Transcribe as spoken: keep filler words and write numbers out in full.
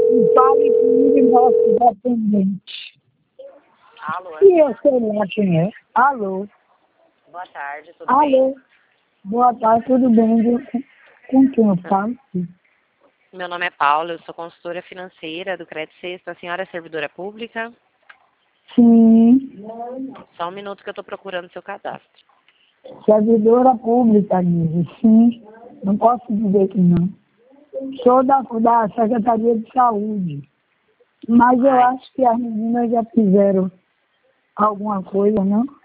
Fale comigo, nosso dependente. Alô? E eu sei lá quem é. Alô? Boa tarde, tudo bem? Alô? Boa tarde, tudo bem? Eu- Com com quem eu falo? Meu nome é Paula, eu sou consultora financeira do Crédito Sexta. A senhora é servidora pública? Sim, Só um minuto que eu estou procurando seu cadastro. servidora pública, amigo. Sim, não posso dizer que não. Sou da, da Secretaria de Saúde. Mas eu Ai, acho que as meninas já fizeram alguma coisa, não?